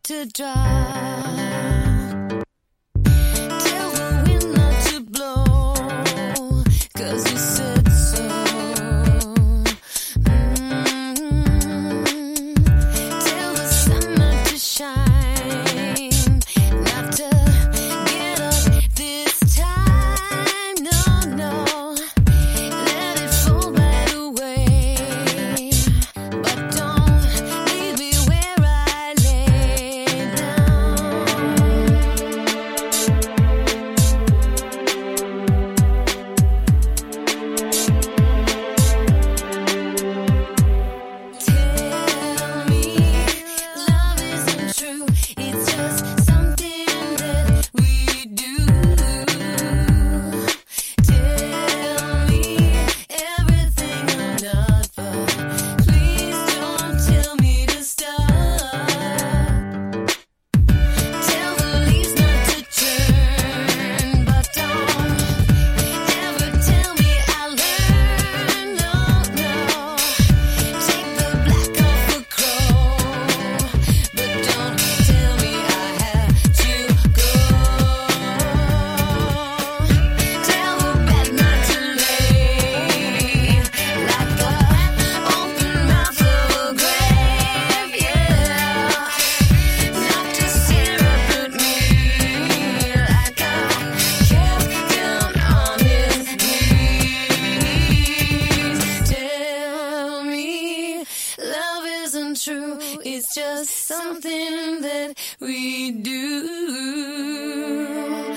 to dry. Tell the wind not to blow, 'cause you said so. Tell the sun not to shine, not to get up this time. No, no, let it fall right away. But don't leave me where I lay down. Tell me love isn't true, it's just something that we do. Tell me everything I'm not, but please don't tell me to stop. Tell the leaves not to turn, but don't ever tell me I learned. No, no. Take the black off a crow, but don't tell me I have to go. Tell the bed not to lay like the open mouth of a grave, yeah. Not to stare up at me like I kept down on his knees. Tell me love isn't true, it's just something that we do.